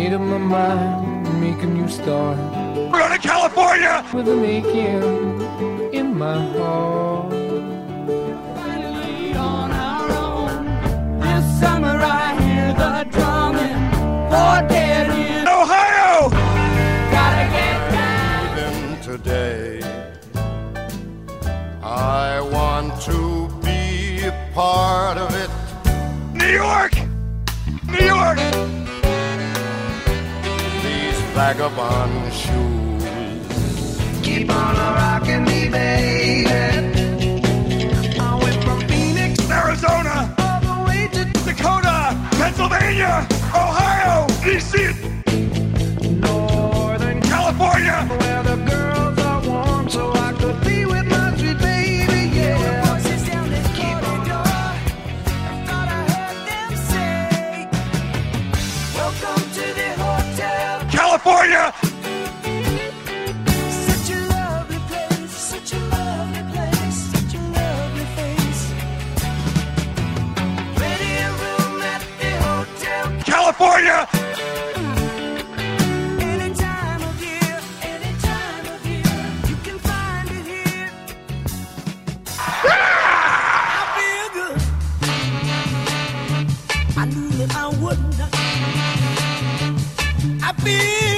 Made up my mind, make a new start. We're going to California! With an aching in my heart. Finally on our own. This summer I hear the drumming. For dead in Ohio! Gotta get down. Even today, I want to be a part of it. New York! New York! These vagabond shoes Keep on rocking me, baby. I went from Phoenix, Arizona! all the way to Dakota! Pennsylvania! Ohio! DC! Northern California! where the girls are warm, so I could be with my sweet baby, yeah. Voices down the corridor, I thought I heard them say, welcome to the hotel. California! Such a lovely place, such a lovely place, such a lovely face. Plenty of room at the hotel. California! Any time of year, you can find it here. I feel good. I knew that I would not. I feel